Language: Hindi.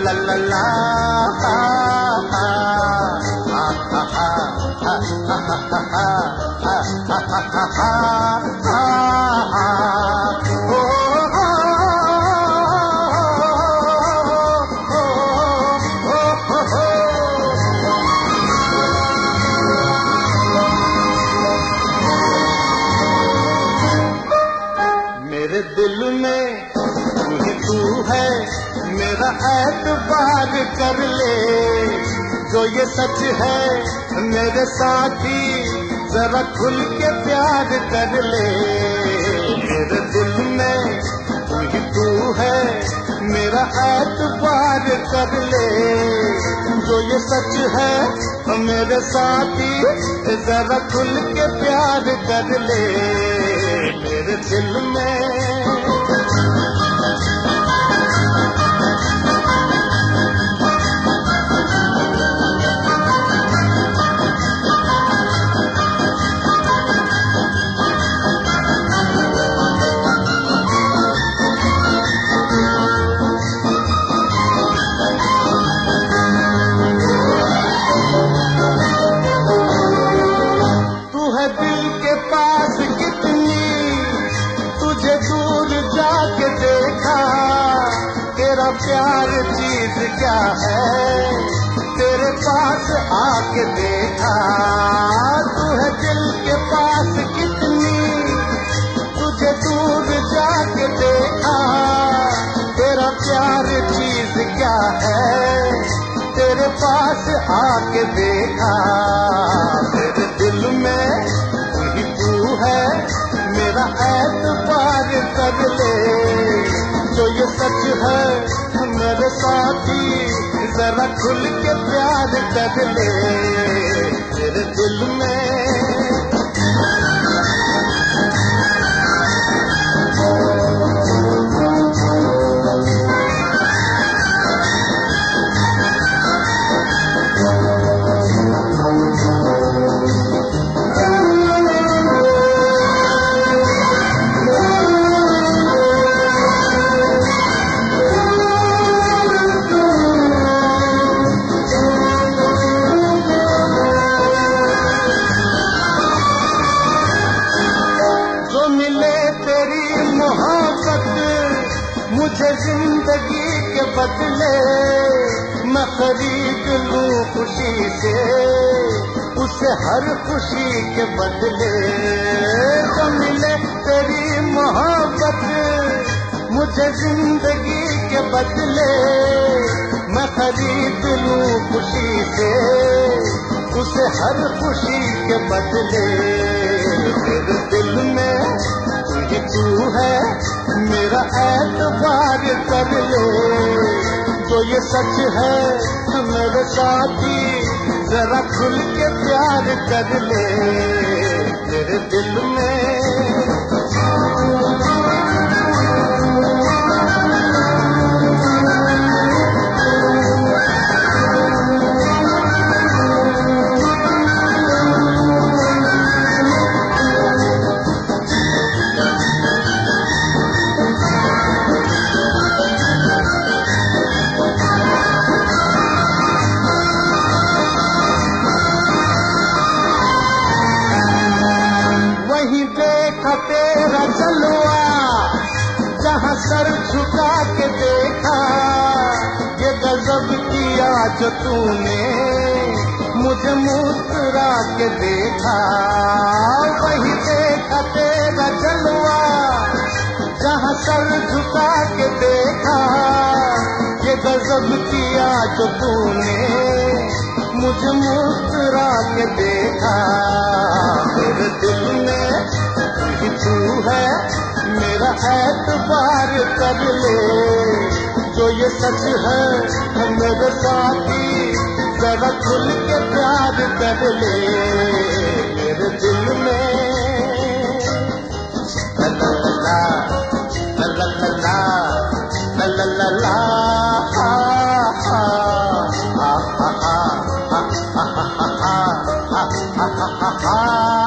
ला ला ला मेरे दिल में तू ही तू है, मेरा एतबार कर ले। जो ये सच है मेरे साथी, जरा खुल के प्यार कर ले। मेरे दिल में तू ही तू है, मेरा एतबार कर ले। जो ये सच है मेरे साथी, जरा खुल के प्यार कर ले। मेरे दिल में प्यार चीज क्या है, तेरे पास आके देखा। तू है दिल के पास कितनी, तुझे दूर जाके देखा। तेरा प्यार चीज क्या है, तेरे पास आके देखा। तेरे दिल में तू ही तू है, मेरा एतबार कर ले। जो ये सच है मेरे साथी, जरा खुल के प्यार कर ले। तेरे दिल में मुझे जिंदगी के बदले, मैं खरीद लूं खुशी से उसे हर खुशी के बदले। तो मिले तेरी मोहब्बत मुझे जिंदगी के बदले, मैं खरीद लूं खुशी से उसे हर खुशी के बदले। तेरे दिल में तू ही तू है, मेरा एतबार कर ले। जो ये सच है मेरे साथी, जरा खुल के प्यार कर ले। तेरे दिल में तेरा जलवा, जहाँ सर झुका के देखा। ये गजब किया जो तूने, मुझे मुस्कुरा के देखा। वही देखा तेरा जलवा, जहाँ सर झुका के देखा। ये गजब किया जो तूने, मुझे मुस्कुरा के देखा। मेरे दिल में तू है, मेरा एतबार कर ले। जो ये सच है मेरे साथी, जरा खुल के प्यार कर ले। मेरे दिल में ला ला ला ला ला ला ला ला ला ला ha ha ha ha ha ha ha ha ha ha ha